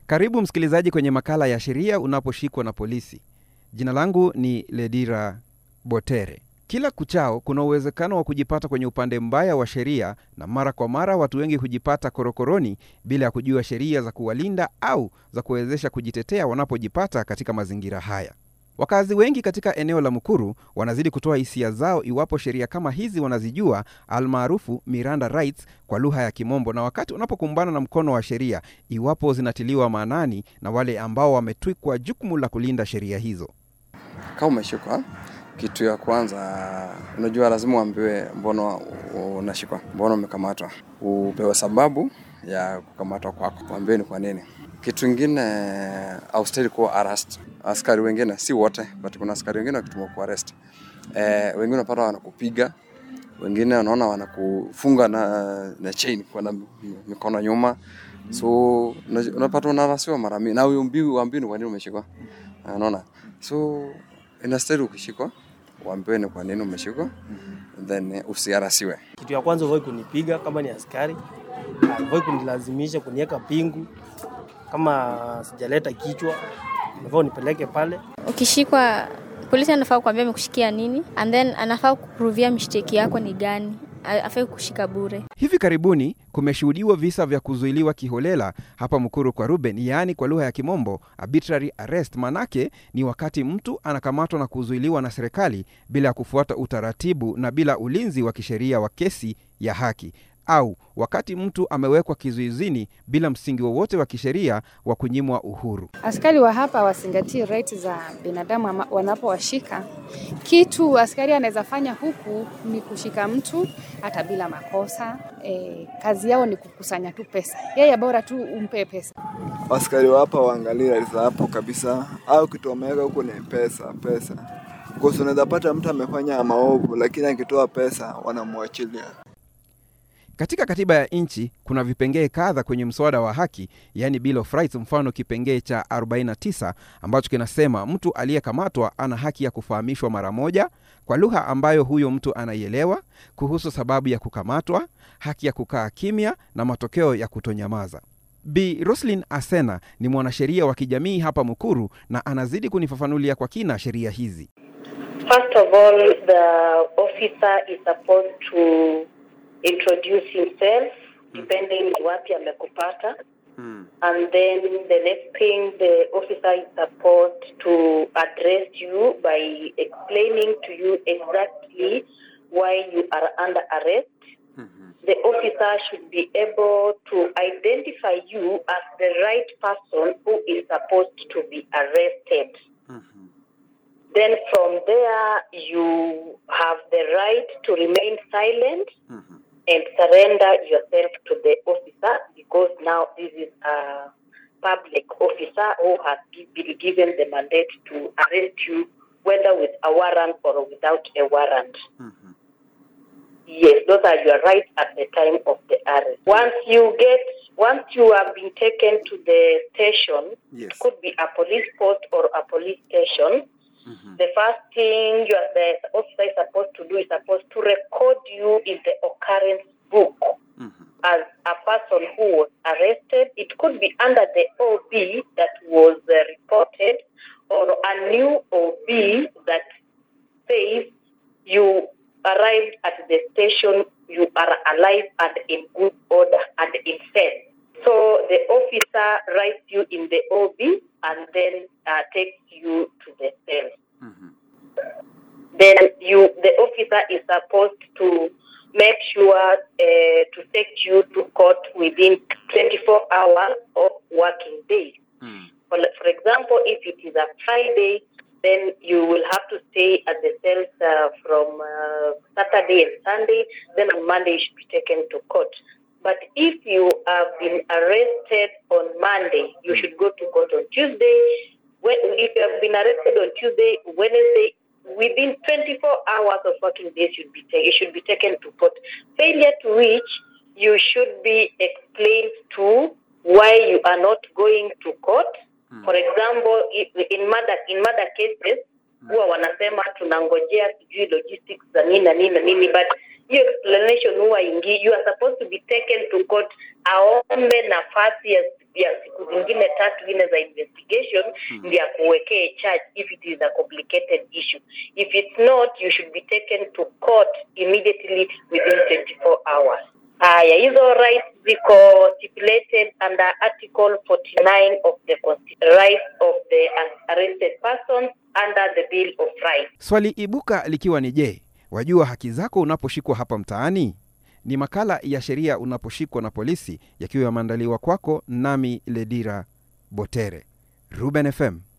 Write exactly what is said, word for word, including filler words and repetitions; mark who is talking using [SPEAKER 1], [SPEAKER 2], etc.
[SPEAKER 1] Karibu msikilizaji kwenye makala ya sheria unaposhikwa na polisi. Jina langu ni Ledira Botere. Kila kuchao kuna uwezekano wa kujipata kwenye upande mbaya wa sheria, na mara kwa mara watu wengi hujipata korokoroni bila ya kujua sheria za kuwalinda au za kuwezesha kujitetea wanapojipata katika mazingira haya. Wakazi wengi katika eneo la Mukuru wanazidi kutoa hisia zao iwapo sheria kama hizi wanazijua, almaarufu Miranda Rights kwa lugha ya Kimombo, na wakati unapokumbana na mkono wa sheria, iwapo zinatiliwa maanani na wale ambao wametwikwa jukumu la kulinda sheria hizo.
[SPEAKER 2] Kama umeshikwa, kitu ya kwanza unajua lazima uambiwe mbona unashikwa, mbona umekamatwa. Upewe sababu ya kukamatwa kwako, uambiwe ni kwa nini. Kitu kingine haustahili kuwa arrest. Askari wengine si wote, but kuna askari wengine wakitumwa kwa arrest. Eh, wengine wanapata wanakupiga, wengine wanaona wanakufunga na na chain kwa na mikono nyuma. So unapata unarasiwa mara mingi na huyo mbiu uambiwe kwa nini umeshikwa. Unaona? So inastahili ukishikwa uambiwe ni kwa nini umeshikwa, then usiarasiwe.
[SPEAKER 3] Kitu ya kwanza wewe kunipiga kama ni askari, wewe kunilazimisha kuniweka pingu kama sijaleta kichwa, unafaa unipeleke pale.
[SPEAKER 4] Ukishikwa, polisi anafaa kuambia amekushikia nini, and then anafaa kuprovia mistake yako ni gani, afai kushika bure.
[SPEAKER 1] Hivi karibuni kumeshuhudiwa visa vya kuzuiliwa kiholela hapa Mukuru kwa Ruben, yaani kwa lugha ya Kimombo arbitrary arrest. Manake ni wakati mtu anakamatwa na kuzuiliwa na serikali bila kufuata utaratibu na bila ulinzi wa kisheria wa kesi ya haki, au wakati mtu amewekwa kizuizini bila msingi wowote wa kisheria wa kunyimwa uhuru.
[SPEAKER 5] Askari wa hapa wasingatie rights za binadamu wanapowashika. Kitu askari anaweza fanya huku ni kushika mtu hata bila makosa. E, kazi yao ni kukusanya tu pesa. Yeye bora tu umpe pesa.
[SPEAKER 6] Askari wa hapa waangalie rights hapo kabisa, au kitu wameweka huko ni pesa, pesa. Kwa sababu unaweza pata mtu amefanya maovu lakini akitoa pesa wanamwachilia.
[SPEAKER 1] Katika katiba ya nchi kuna vipengee kadha kwenye mswada wa haki, yani Bill of Rights. Mfano kipengee cha arobaini na tisa ambacho kinasema mtu aliyekamatwa ana haki ya kufahamishwa mara moja kwa lugha ambayo huyo mtu anaielewa kuhusu sababu ya kukamatwa, haki ya kukaa kimya na matokeo ya kutonyamaza. Bi Roslyn Asena ni mwanasheria wa kijamii hapa Mukuru na anazidi kunifafanulia kwa kina sheria hizi.
[SPEAKER 7] First of all, the officer is supposed to introduce himself, depending on wapi amekupata. Mm. And then the next thing, the officer is supposed to address you by explaining to you exactly why you are under arrest. Mm-hmm. The officer should be able to identify you as the right person who is supposed to be arrested. Mm-hmm. Then from there, you have the right to remain silent. Mm-hmm. and surrender yourself to the officer, because now this is a public officer who has been given the mandate to arrest you, whether with a warrant or without a warrant. Mm-hmm. Yes, those are your rights at the time of the arrest. Once you get, once you have been taken to the station, yes. It could be a police post or a police station. Mm-hmm. The first thing you are, the officer is supposed to do is supposed to record you in the occurrence book. Mm-hmm. As a person who was arrested. It could be under the O B that was uh, reported, or a new O B that says you arrived at the station, you are alive and in good order and in faith. So the officer writes you in the O B and then uh, takes you to the cell. Mm-hmm. Then you, the officer is supposed to make sure uh, to take you to court within twenty-four hours of working days. Mm. For, for example, if it is a Friday, then you will have to stay at the cells uh, from uh, Saturday and Sunday. Then on Monday you should be taken to court. But if you have been arrested on Monday, you should go to court on Tuesday. When, if you have been arrested on Tuesday, Wednesday, within twenty-four hours of working days, should be ta- it should be taken to court. Failure to which you should be explained to why you are not going to court. Mm. For example, if in murder in murder cases, huwa wanasema tunangojea sijui logistics za nini na nini na nini, but your explanation huwa ingi, you are supposed to be taken to court, aombe nafasi ya ya siku zingine tatu nne za investigation hmm. ndio kuwekea charge if it is a complicated issue. If it's not, you should be taken to court immediately within twenty-four hours. Haya, hizo rights ziko stipulated under Article forty-nine of the Constitution, rights of the arrested persons under the Bill of Rights.
[SPEAKER 1] Swali ibuka likiwa ni je, wajua haki zako unaposhikwa hapa mtaani? Ni makala ya sheria unaposhikwa na polisi yakiwa yameandaliwa kwako nami Ledira Botere. Ruben F M.